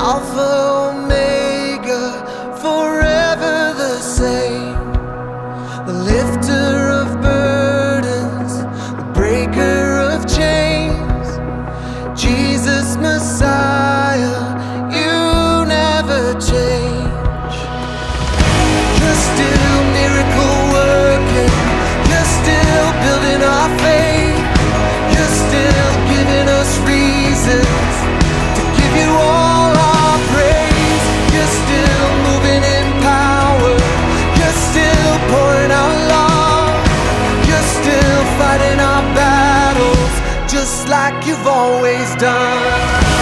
Alpha, Omega, forever the same. The lifter of burdens, the breaker of chains. Jesus Messiah, you never change. You're still miracle working. You're still building our faith. You're still giving us reasons to give you all our praise. You're still moving in power. You're still pouring out love. You're still fighting our battles just like you've always done.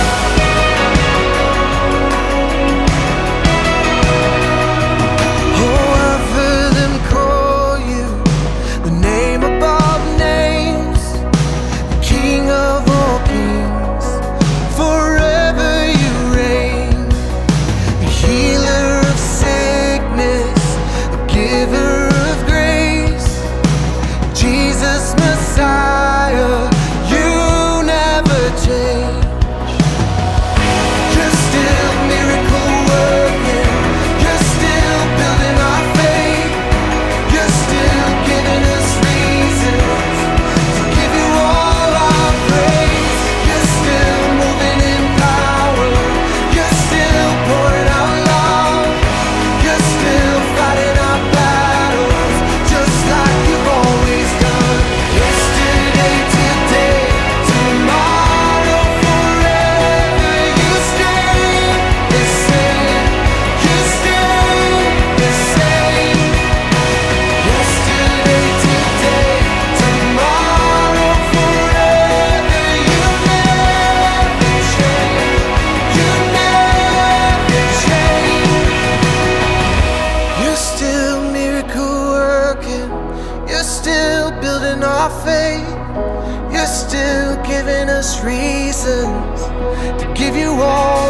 You're still building our faith. You're still giving us reasons to give you all